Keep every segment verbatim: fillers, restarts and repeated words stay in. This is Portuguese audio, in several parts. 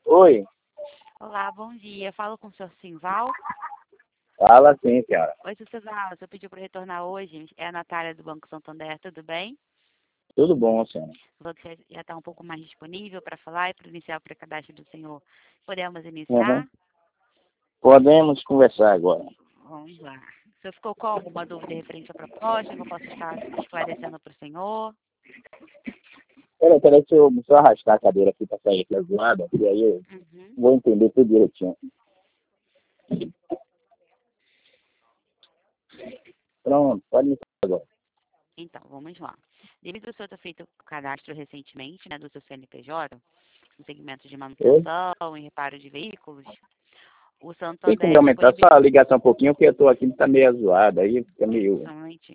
Oi, Olá, bom dia. Falo com o senhor Simval. fala sim, senhora. Oi, seu Simval. O senhor pediu para retornar hoje. É a Natália do Banco Santander, tudo bem? Tudo bom, senhora? Falou que você já está um pouco mais disponível para falar e para iniciar o pré-cadastro do senhor. Podemos Uhum. iniciar? Podemos conversar agora. Vamos lá. O senhor ficou com alguma dúvida referente à proposta que eu posso estar esclarecendo para o senhor? Peraí, peraí, deixa eu só arrastar a cadeira aqui para sair aqui do lado, e aí eu Uhum. vou entender tudo direitinho. Pronto, pode me falar agora. Então, vamos lá. Devido ao senhor ter feito o cadastro recentemente, né, do seu C N P J, no segmento de Oi? manutenção e reparo de veículos, o Tem como Santander aumentar só disponibiliza... a ligação um pouquinho, porque eu tô aqui, tá meio zoado, aí fica meio... Só um momentinho.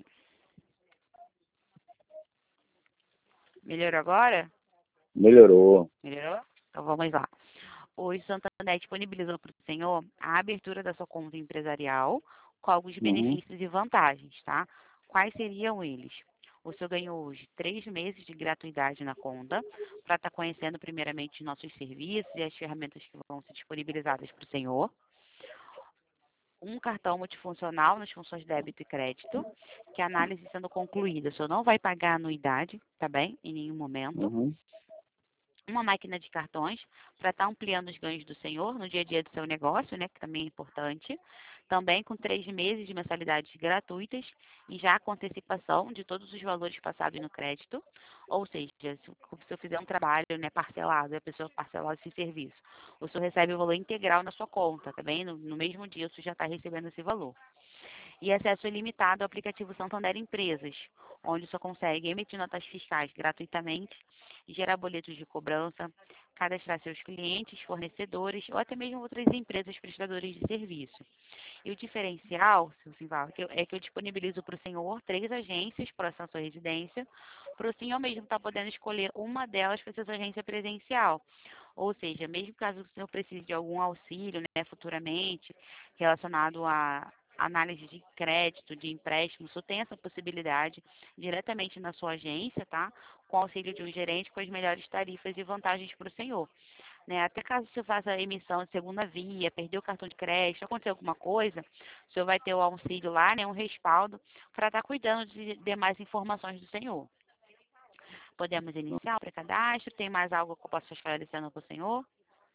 Melhorou agora? Melhorou. Melhorou? Então vamos lá. O Santander disponibilizou para o senhor a abertura da sua conta empresarial com alguns Uhum. benefícios e vantagens, tá? Quais seriam eles? O senhor ganhou hoje três meses de gratuidade na conta para estar conhecendo primeiramente nossos serviços e as ferramentas que vão ser disponibilizadas para o senhor. Um cartão multifuncional nas funções débito e crédito, que a análise sendo concluída, o senhor não vai pagar anuidade, tá bem? Em nenhum momento. Uhum. Uma máquina de cartões para estar ampliando os ganhos do senhor no dia a dia do seu negócio, né, que também é importante. Também com três meses de mensalidades gratuitas e já com antecipação de todos os valores passados no crédito. Ou seja, se eu fizer um trabalho, né, parcelado, e a pessoa parcelar esse serviço, o senhor recebe o valor integral na sua conta, tá bem? No, no mesmo dia o senhor já está recebendo esse valor. E acesso ilimitado ao aplicativo Santander Empresas, onde você consegue emitir notas fiscais gratuitamente, gerar boletos de cobrança, cadastrar seus clientes, fornecedores ou até mesmo outras empresas prestadoras de serviço. E o diferencial, seu Simval, é que eu disponibilizo para o senhor três agências próximas à sua residência, para o senhor mesmo estar podendo escolher uma delas para ser sua agência presencial. Ou seja, mesmo caso o senhor precise de algum auxílio, né, futuramente, relacionado a análise de crédito, de empréstimo, só tem essa possibilidade diretamente na sua agência, tá? Com auxílio de um gerente com as melhores tarifas e vantagens para o senhor. Né? Até caso você faça a emissão de segunda via, perder o cartão de crédito, acontecer alguma coisa, o senhor vai ter o auxílio lá, né, um respaldo, para estar cuidando de demais informações do senhor. Podemos iniciar o pré-cadastro? Tem mais algo que eu possa esclarecendo para o senhor?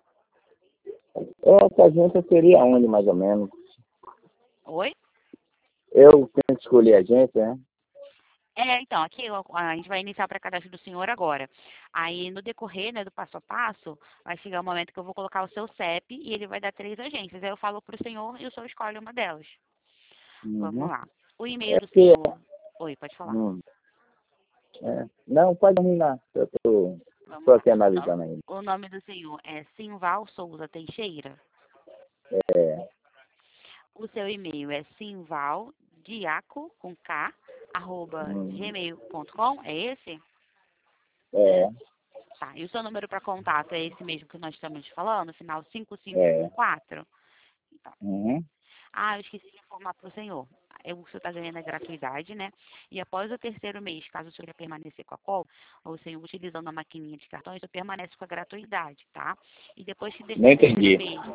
Essa agência seria onde, mais ou menos? Oi? Eu tenho que escolher a agência, né? É, então, aqui a gente vai iniciar o pré-cadastro do senhor agora. Aí, no decorrer, né, do passo a passo, vai chegar o momento que eu vou colocar o seu C E P e ele vai dar três agências. Aí eu falo para o senhor e o senhor escolhe uma delas. Vamos Uhum. lá. O e-mail É do porque... senhor. Oi, pode falar. Hum, é. Não, pode terminar. Eu tô, tô Vamos lá. aqui analisando ainda. O nome do senhor é Simval Souza Teixeira. É. O seu e-mail é simvaldiaco, com K, arroba Hum, gmail ponto com. É esse? é. Tá. E o seu número para contato é esse mesmo que nós estamos falando, final cinco cinco um É. quatro? Então, Uhum. ah, eu esqueci de informar para o senhor. É, o senhor está ganhando a gratuidade, né? E após o terceiro mês, caso o senhor queira permanecer com a call, ou o senhor utilizando a maquininha de cartões, o senhor permanece com a gratuidade, tá? E depois que desse Não terceiro entendi. mês,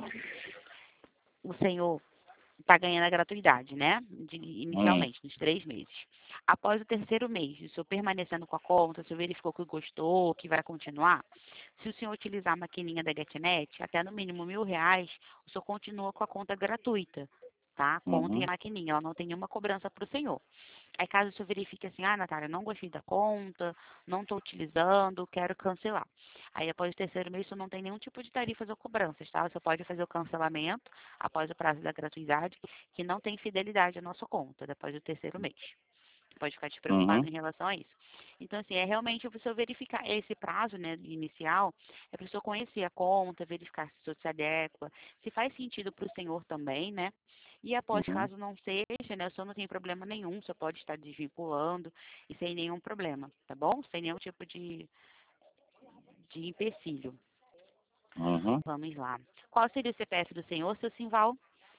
o senhor está ganhando a gratuidade, né? De, Hum. inicialmente, nos três meses. Após o terceiro mês, o senhor permanecendo com a conta, o senhor verificou que gostou, que vai continuar, se o senhor utilizar a maquininha da GetNet, até no mínimo mil reais, o senhor continua com a conta gratuita, tá? Conta e a Uhum. maquininha, ela não tem nenhuma cobrança para o senhor. Aí caso o senhor verifique assim, ah, Natália, não gostei da conta, não estou utilizando, quero cancelar. Aí após o terceiro mês, o senhor não tem nenhum tipo de tarifas ou cobranças, tá? Você pode fazer o cancelamento após o prazo da gratuidade, que não tem fidelidade à nossa conta, depois do terceiro mês. Pode ficar despreocupado Uhum. em relação a isso. Então, assim, é realmente para o senhor verificar esse prazo, né, inicial, é para o senhor conhecer a conta, verificar se o senhor se adequa, se faz sentido para o senhor também, né? E após, Uhum. caso não seja, né, o senhor não tem problema nenhum, o senhor pode estar desvinculando e sem nenhum problema, tá bom? Sem nenhum tipo de, de empecilho. Uhum. Vamos lá. Qual seria o C P F do senhor, seu Simval?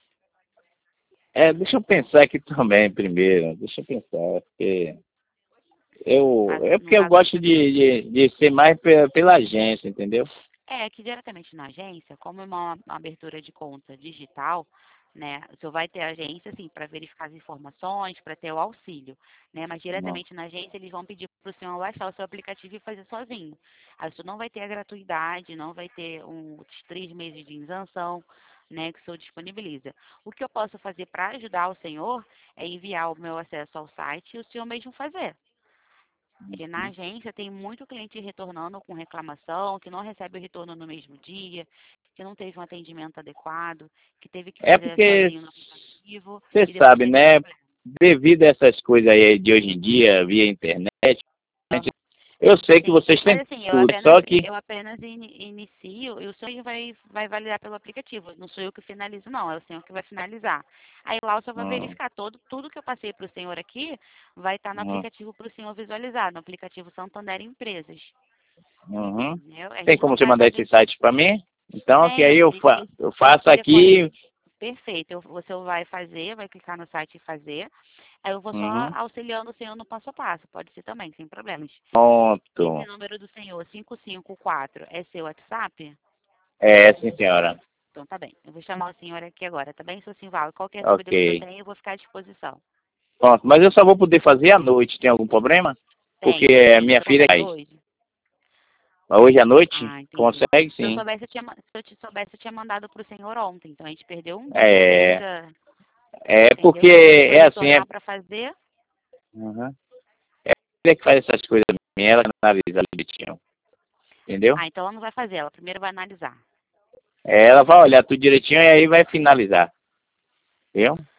É, deixa eu pensar aqui também primeiro. Deixa eu pensar, porque eu, Caso, é no porque eu caso, gosto você de, de, de ser mais pela, pela agência, entendeu? É, aqui diretamente na agência, como é uma, uma abertura de conta digital, né, o senhor vai ter a agência, assim, para verificar as informações, para ter o auxílio, né, mas Não. diretamente na agência eles vão pedir para o senhor baixar o seu aplicativo e fazer sozinho. Aí o senhor não vai ter a gratuidade, não vai ter um, os três meses de isenção, né, que o senhor disponibiliza. O que eu posso fazer para ajudar o senhor é enviar o meu acesso ao site e o senhor mesmo fazer. Porque na agência tem muito cliente retornando com reclamação, que não recebe o retorno no mesmo dia, que não teve um atendimento adequado, que teve que É fazer porque sozinho no aplicativo você e depois sabe, teve né? problema. Devido a essas coisas aí de hoje em dia, via internet, Aham. eu sei que Sim, vocês mas têm assim, eu tudo, apenas, só que. eu apenas ini- inicio e o senhor vai, vai validar pelo aplicativo. Não sou eu que finalizo, não, é o senhor que vai finalizar. Aí lá o senhor vai Hum, verificar todo, tudo que eu passei para o senhor aqui vai estar no hum, aplicativo para o senhor visualizar, no aplicativo Santander Empresas. uhum. Entendeu? A Tem gente como não você vai mandar fazer. esse site para mim? Então, que aí Tem, eu, e- fa e- eu esse faço telefone. aqui. Perfeito. Eu- Você vai fazer, vai clicar no site e fazer. Aí eu vou só Uhum. auxiliando o senhor no passo a passo. Pode ser também, sem problemas. Esse Pronto. número do senhor, cinco cinco quatro, é seu WhatsApp? É, sim, senhora. Então tá bem. Eu vou chamar o senhor aqui agora, tá bem, seu Simval? Qualquer dúvida que o senhor Ok. tenha, eu vou ficar à disposição. Pronto, mas eu só vou poder fazer à noite. Tem algum problema? Porque Tem, tem. a O minha senhor filha consegue cai. hoje? Hoje à noite? Ah, entendi. Consegue, Se eu sim. soubesse, eu tinha, ma- se eu te soubesse, eu tinha mandado pro senhor ontem. Então a gente perdeu um dia É, ainda, é porque entendeu? Se o senhor for é assim, é, retornar para fazer, uhum. É ela que faz essas coisas, ela que analisa direitinho, entendeu? ah, então ela não vai fazer, ela primeiro vai analisar. É, ela vai olhar tudo direitinho e aí vai finalizar, viu?